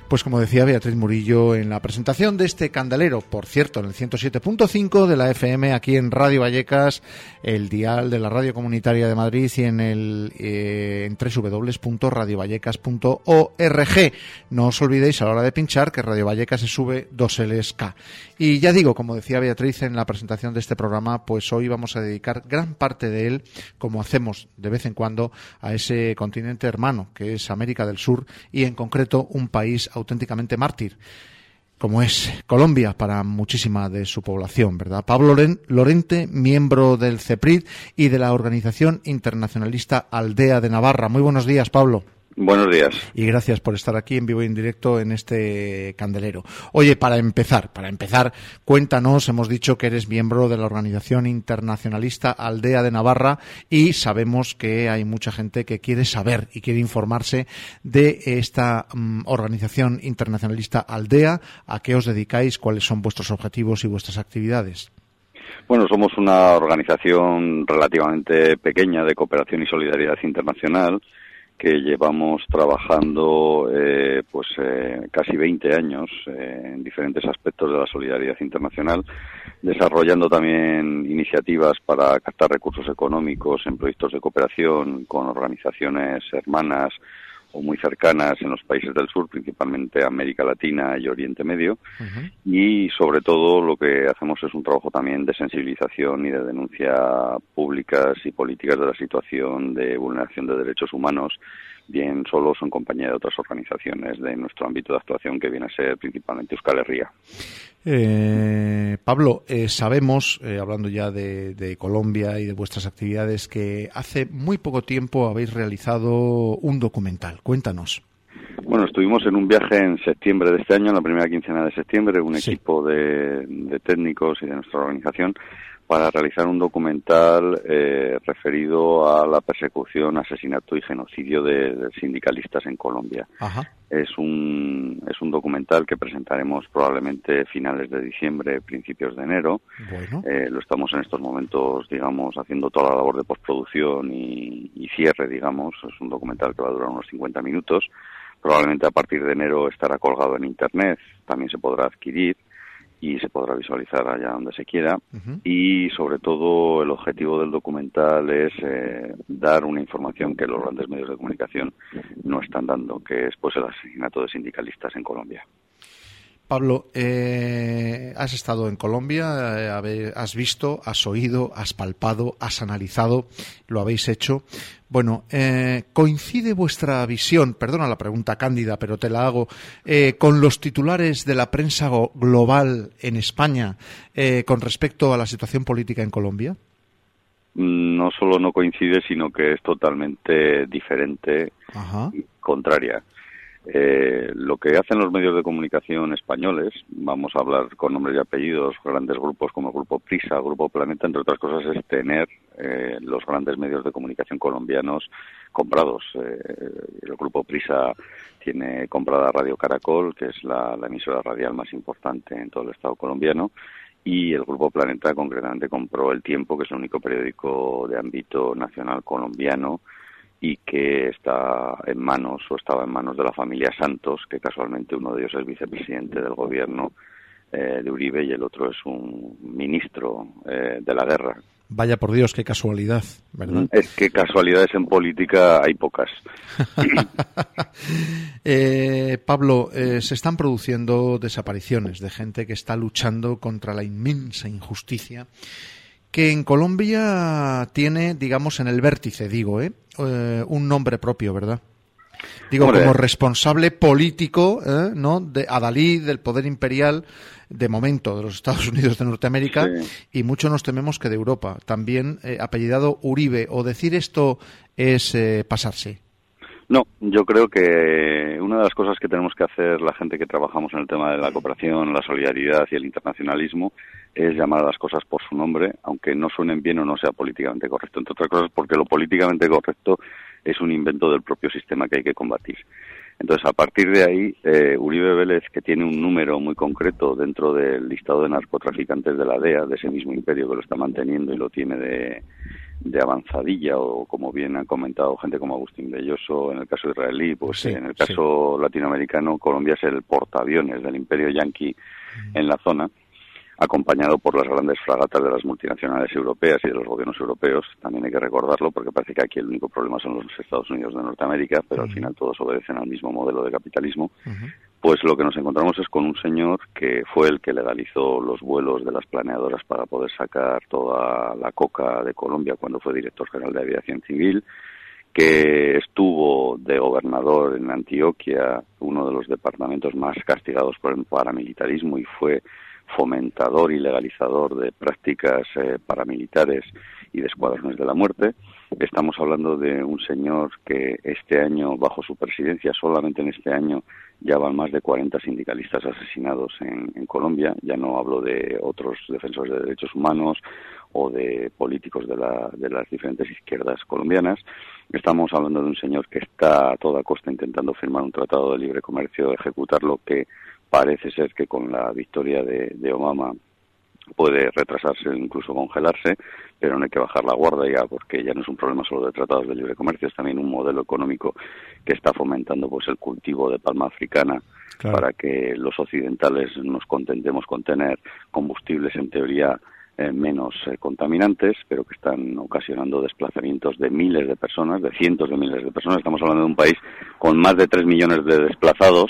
Pues como decía Beatriz Murillo en la presentación de este candelero, por cierto, en el 107.5 de la FM, aquí en Radio Vallecas, el dial de la Radio Comunitaria de Madrid y en en www.radiovallecas.org. No os olvidéis a la hora de pinchar que Radio Vallecas se sube 2LSK. Y ya digo, como decía Beatriz en la presentación de este programa, pues hoy vamos a dedicar gran parte de él, como hacemos de vez en cuando, a ese continente hermano que es América del Sur y en concreto un país auténticamente mártir, como es Colombia para muchísima de su población, ¿verdad? Pablo Lorente, miembro del CEPRID y de la organización internacionalista Aldea de Navarra. Muy buenos días, Pablo. Buenos días. Y gracias por estar aquí en vivo y en directo en este candelero. Oye, para empezar, cuéntanos, hemos dicho que eres miembro de la organización internacionalista Aldea de Navarra y sabemos que hay mucha gente que quiere saber y quiere informarse de esta organización internacionalista Aldea. ¿A qué os dedicáis? ¿Cuáles son vuestros objetivos y vuestras actividades? Bueno, somos una organización relativamente pequeña de cooperación y solidaridad internacional que llevamos trabajando casi 20 años en diferentes aspectos de la solidaridad internacional, desarrollando también iniciativas para captar recursos económicos en proyectos de cooperación con organizaciones hermanas o muy cercanas en los países del sur, principalmente América Latina y Oriente Medio. Uh-huh. Y sobre todo lo que hacemos es un trabajo también de sensibilización y de denuncia públicas y políticas de la situación de vulneración de derechos humanos, bien solos o en compañía de otras organizaciones de nuestro ámbito de actuación, que viene a ser principalmente Euskal Herria. Pablo, sabemos, hablando ya de Colombia y de vuestras actividades, que hace muy poco tiempo habéis realizado un documental. Cuéntanos. Bueno, estuvimos en un viaje en septiembre de este año, en la primera quincena de septiembre, un equipo de técnicos y de nuestra organización, para realizar un documental referido a la persecución, asesinato y genocidio de sindicalistas en Colombia. Ajá. Es un documental que presentaremos probablemente finales de diciembre, principios de enero. Bueno. Lo estamos en estos momentos, digamos, haciendo toda la labor de postproducción y cierre, digamos. Es un documental que va a durar unos 50 minutos. Probablemente a partir de enero estará colgado en Internet, también se podrá adquirir y se podrá visualizar allá donde se quiera. Uh-huh. Y sobre todo el objetivo del documental es dar una información que los grandes medios de comunicación no están dando, que es pues el asesinato de sindicalistas en Colombia. Pablo, has estado en Colombia, has visto, has oído, has palpado, has analizado, lo habéis hecho. Bueno, ¿coincide vuestra visión, perdona la pregunta cándida, pero te la hago, con los titulares de la prensa global en España con respecto a la situación política en Colombia? No solo no coincide, sino que es totalmente diferente. Ajá. Y contraria. Lo que hacen los medios de comunicación españoles, vamos a hablar con nombres y apellidos, grandes grupos como el Grupo Prisa, el Grupo Planeta, entre otras cosas, es tener los grandes medios de comunicación colombianos comprados. El Grupo Prisa tiene comprada Radio Caracol, que es la emisora radial más importante en todo el Estado colombiano, y el Grupo Planeta concretamente compró El Tiempo, que es el único periódico de ámbito nacional colombiano, y que estaba en manos de la familia Santos, que casualmente uno de ellos es vicepresidente del gobierno de Uribe y el otro es un ministro de la guerra. Vaya por Dios, qué casualidad, ¿verdad? Es que casualidades en política hay pocas. Pablo, se están produciendo desapariciones de gente que está luchando contra la inmensa injusticia que en Colombia tiene, digamos, en el vértice, un nombre propio, ¿verdad? Digo, como responsable político, ¿no?, de adalid del poder imperial, de momento, de los Estados Unidos de Norteamérica, sí. Y mucho nos tememos que de Europa. También apellidado Uribe. ¿O decir esto es pasarse? No, yo creo que una de las cosas que tenemos que hacer la gente que trabajamos en el tema de la cooperación, la solidaridad y el internacionalismo es llamar a las cosas por su nombre, aunque no suenen bien o no sea políticamente correcto. Entre otras cosas porque lo políticamente correcto es un invento del propio sistema que hay que combatir. Entonces, a partir de ahí, Uribe Vélez, que tiene un número muy concreto dentro del listado de narcotraficantes de la DEA, de ese mismo imperio que lo está manteniendo y lo tiene de avanzadilla, o como bien han comentado gente como Agustín Belloso, en el caso israelí, pues sí, en el caso latinoamericano, Colombia es el portaaviones del imperio yanqui en la zona, acompañado por las grandes fragatas de las multinacionales europeas y de los gobiernos europeos. También hay que recordarlo, porque parece que aquí el único problema son los Estados Unidos de Norteamérica, pero al final todos obedecen al mismo modelo de capitalismo. Pues lo que nos encontramos es con un señor que fue el que legalizó los vuelos de las planeadoras para poder sacar toda la coca de Colombia cuando fue director general de Aviación Civil, que estuvo de gobernador en Antioquia, uno de los departamentos más castigados por el paramilitarismo, y fue fomentador y legalizador de prácticas paramilitares y de escuadrones de la muerte. Estamos hablando de un señor que este año, bajo su presidencia, solamente en este año, ya van más de 40 sindicalistas asesinados en Colombia. Ya no hablo de otros defensores de derechos humanos o de políticos de las diferentes izquierdas colombianas. Estamos hablando de un señor que está a toda costa intentando firmar un tratado de libre comercio, ejecutarlo, que parece ser que con la victoria de Obama puede retrasarse o incluso congelarse, pero no hay que bajar la guardia, porque ya no es un problema solo de tratados de libre comercio, es también un modelo económico que está fomentando pues el cultivo de palma africana, claro, para que los occidentales nos contentemos con tener combustibles en teoría menos contaminantes, pero que están ocasionando desplazamientos de miles de personas, de cientos de miles de personas. Estamos hablando de un país con más de 3 millones de desplazados.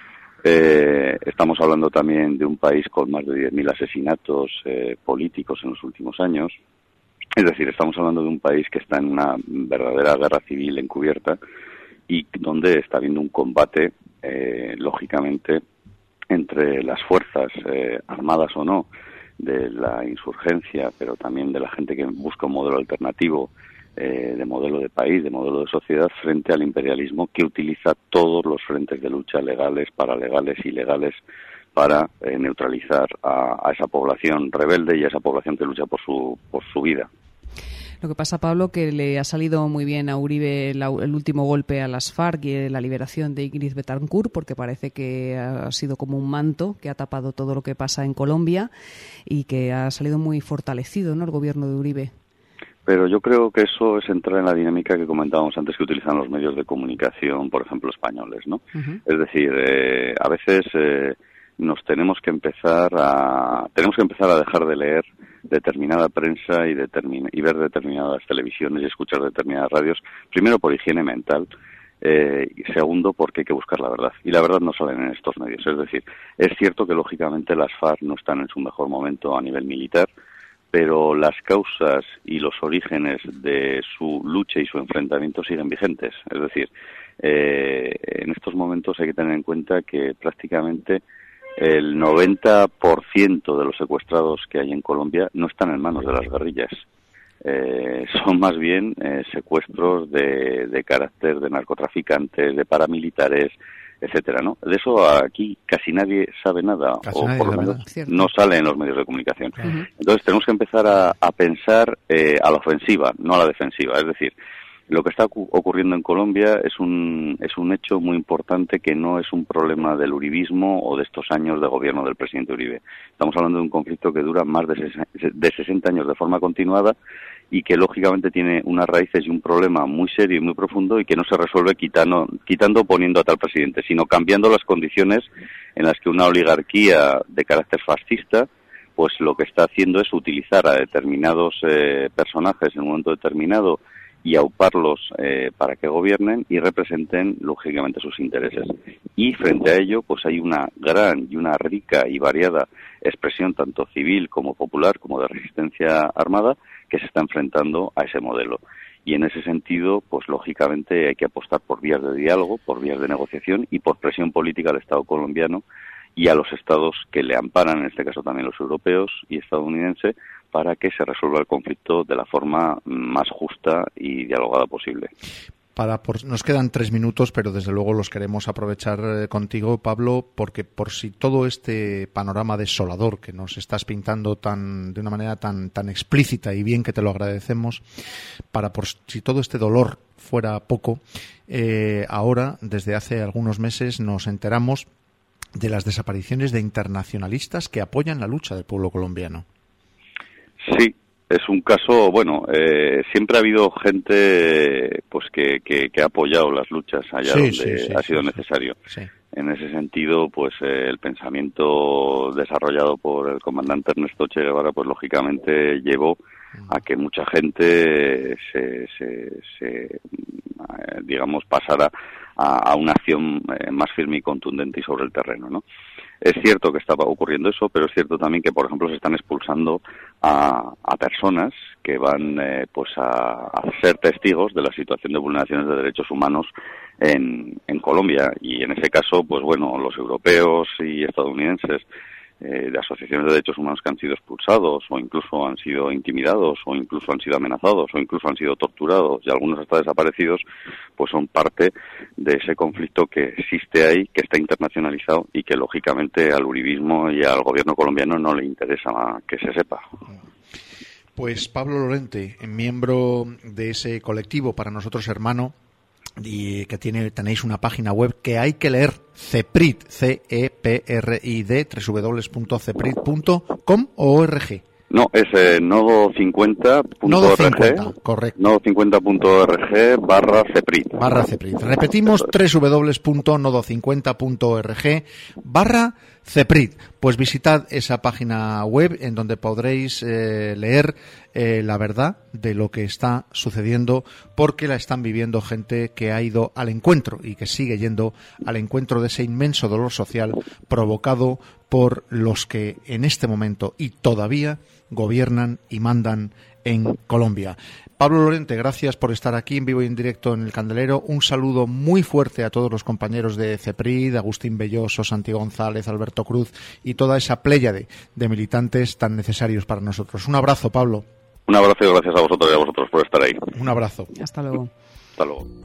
Estamos hablando también de un país con más de 10.000 asesinatos políticos en los últimos años. Es decir, estamos hablando de un país que está en una verdadera guerra civil encubierta y donde está habiendo un combate, lógicamente, entre las fuerzas armadas o no de la insurgencia, pero también de la gente que busca un modelo alternativo, de modelo de país, de modelo de sociedad, frente al imperialismo, que utiliza todos los frentes de lucha, legales, paralegales y legales, para neutralizar a esa población rebelde y a esa población que lucha por su vida. Lo que pasa, Pablo, que le ha salido muy bien a Uribe el último golpe a las FARC y la liberación de Ingrid Betancourt, porque parece que ha sido como un manto que ha tapado todo lo que pasa en Colombia y que ha salido muy fortalecido, ¿no?, el gobierno de Uribe. Pero yo creo que eso es entrar en la dinámica que comentábamos antes, que utilizan los medios de comunicación, por ejemplo, españoles, ¿no? Es decir, a veces nos tenemos que empezar a dejar de leer determinada prensa y ver determinadas televisiones y escuchar determinadas radios, primero por higiene mental, y segundo porque hay que buscar la verdad, y la verdad no sale en estos medios. Es decir, es cierto que lógicamente las FARC no están en su mejor momento a nivel militar, pero las causas y los orígenes de su lucha y su enfrentamiento siguen vigentes. Es decir, en estos momentos hay que tener en cuenta que prácticamente el 90% de los secuestrados que hay en Colombia no están en manos de las guerrillas. Son más bien secuestros de carácter de narcotraficantes, de paramilitares, etcétera, ¿no? De eso aquí casi nadie sabe nada, o por lo menos no sale en los medios de comunicación. Entonces tenemos que empezar a pensar a la ofensiva, no a la defensiva. Es decir, lo que está ocurriendo en Colombia es un hecho muy importante, que no es un problema del uribismo o de estos años de gobierno del presidente Uribe. Estamos hablando de un conflicto que dura más de 60 años de forma continuada, y que lógicamente tiene unas raíces y un problema muy serio y muy profundo, y que no se resuelve quitando o poniendo a tal presidente, sino cambiando las condiciones en las que una oligarquía de carácter fascista pues lo que está haciendo es utilizar a determinados personajes en un momento determinado y auparlos para que gobiernen y representen lógicamente sus intereses. Y frente a ello pues hay una gran y una rica y variada expresión, tanto civil como popular como de resistencia armada, que se está enfrentando a ese modelo. Y en ese sentido, pues lógicamente hay que apostar por vías de diálogo, por vías de negociación y por presión política al Estado colombiano y a los estados que le amparan, en este caso también los europeos y estadounidenses, para que se resuelva el conflicto de la forma más justa y dialogada posible. Nos quedan 3 minutos, pero desde luego los queremos aprovechar contigo, Pablo, porque por si todo este panorama desolador que nos estás pintando de una manera tan explícita y bien, que te lo agradecemos, por si todo este dolor fuera poco, ahora, desde hace algunos meses, nos enteramos de las desapariciones de internacionalistas que apoyan la lucha del pueblo colombiano. Sí. Es un caso, bueno, siempre ha habido gente pues que ha apoyado las luchas allá donde ha sido necesario. Sí. En ese sentido, pues el pensamiento desarrollado por el comandante Ernesto Che Guevara, pues lógicamente llevó a que mucha gente digamos, pasara a una acción más firme y contundente y sobre el terreno, ¿no? Es cierto que estaba ocurriendo eso, pero es cierto también que, por ejemplo, se están expulsando a personas que van pues a ser testigos de la situación de vulneraciones de derechos humanos en Colombia. Y en ese caso, pues bueno, los europeos y estadounidenses de asociaciones de derechos humanos que han sido expulsados o incluso han sido intimidados o incluso han sido amenazados o incluso han sido torturados y algunos hasta desaparecidos, pues son parte de ese conflicto que existe ahí, que está internacionalizado y que lógicamente al uribismo y al gobierno colombiano no le interesa que se sepa. Pues Pablo Lorente, miembro de ese colectivo para nosotros hermano, y que tenéis una página web que hay que leer, CEPRID, CEPRID, www.ceprid.com o org. No, es nodo50.org. Nodo50, correcto. Nodo50.org/CEPRID. /CEPRID. Repetimos, www.nodo50.org/CEPRID. Pues visitad esa página web en donde podréis leer la verdad de lo que está sucediendo, porque la están viviendo gente que ha ido al encuentro y que sigue yendo al encuentro de ese inmenso dolor social provocado por los que en este momento y todavía gobiernan y mandan en Colombia. Pablo Lorente, gracias por estar aquí en vivo y en directo en El Candelero. Un saludo muy fuerte a todos los compañeros de CEPRID, Agustín Belloso, Santi González, Alberto Cruz y toda esa pléyade de militantes tan necesarios para nosotros. Un abrazo, Pablo. Un abrazo y gracias a vosotros y a vosotros por estar ahí. Un abrazo. Hasta luego. Hasta luego.